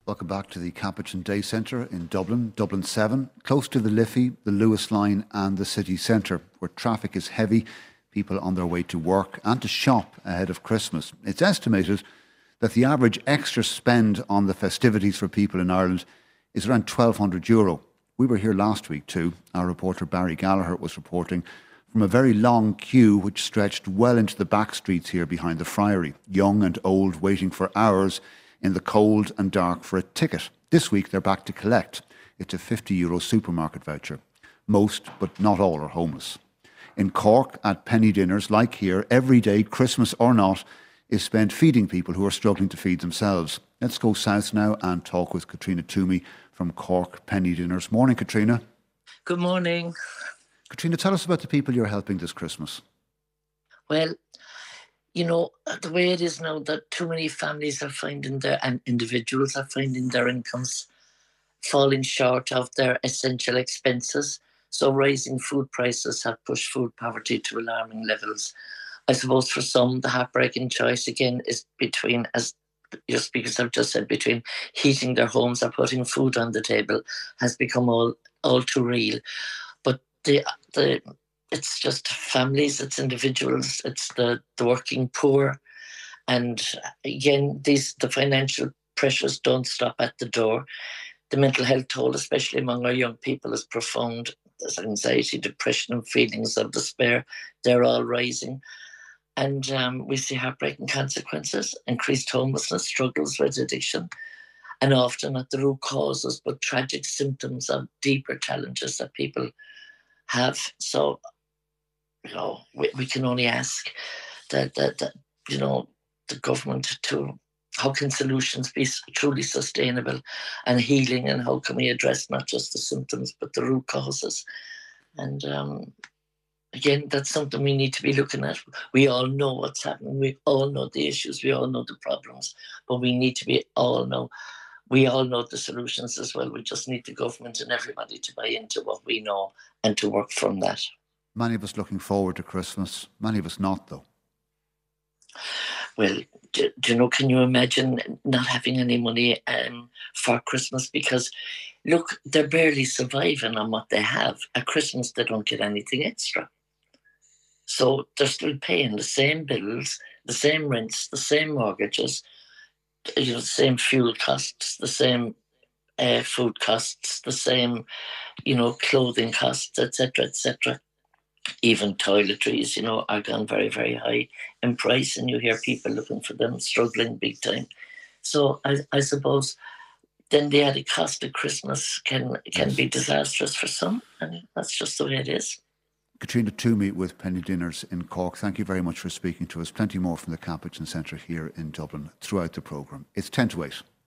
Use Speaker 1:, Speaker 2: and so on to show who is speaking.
Speaker 1: Welcome back to the Capuchin Day Centre in Dublin, Dublin 7, close to the Liffey, the Lewis line and the city centre, where traffic is heavy, people on their way to work and to shop ahead of Christmas. It's estimated that the average extra spend on the festivities for people in Ireland is around €1,200. We were here last week too. Our reporter Barry Gallagher was reporting from a very long queue which stretched well into the back streets here behind the Friary, young and old waiting for hours in the cold and dark for a ticket. This week they're back to collect. It's a €50 supermarket voucher. Most, but not all, are homeless. In Cork, at penny dinners, like here, every day, Christmas or not, is spent feeding people who are struggling to feed themselves. Let's go south now and talk with Katrina Toomey from Cork Penny Dinners. Morning, Katrina.
Speaker 2: Good morning.
Speaker 1: Katrina, tell us about the people you're helping this Christmas.
Speaker 2: Well, you know, the way it is now, that too many families are finding and individuals are finding their incomes falling short of their essential expenses. So rising food prices have pushed food poverty to alarming levels. I suppose for some, the heartbreaking choice again is between, as your speakers have just said, between heating their homes or putting food on the table has become all too real. But it's just families, it's individuals, it's the working poor. And again, the financial pressures don't stop at the door. The mental health toll, especially among our young people, is profound. There's anxiety, depression and feelings of despair. They're all rising. And we see heartbreaking consequences, increased homelessness, struggles with addiction, and often at the root causes, but tragic symptoms of deeper challenges that people have. So, you know, we can only ask that you know, the government to, how can solutions be truly sustainable and healing, and how can we address not just the symptoms but the root causes? And again, that's something we need to be looking at. We all know what's happening. We all know the issues. We all know the problems. But we need to we all know the solutions as well. We just need the government and everybody to buy into what we know and to work from that.
Speaker 1: Many of us looking forward to Christmas. Many of us not, though.
Speaker 2: Well, do you know, can you imagine not having any money for Christmas? Because, look, they're barely surviving on what they have. At Christmas, they don't get anything extra. So they're still paying the same bills, the same rents, the same mortgages, you know, the same fuel costs, the same food costs, the same, you know, clothing costs, etc., etc. Even toiletries, you know, are gone very, very high in price, and you hear people looking for them, struggling big time. So I suppose then the added cost of Christmas can be disastrous for some, and that's just the way it is.
Speaker 1: Katrina Toomey with Penny Dinners in Cork. Thank you very much for speaking to us. Plenty more from the Capuchin Centre here in Dublin throughout the programme. It's 10 to 8.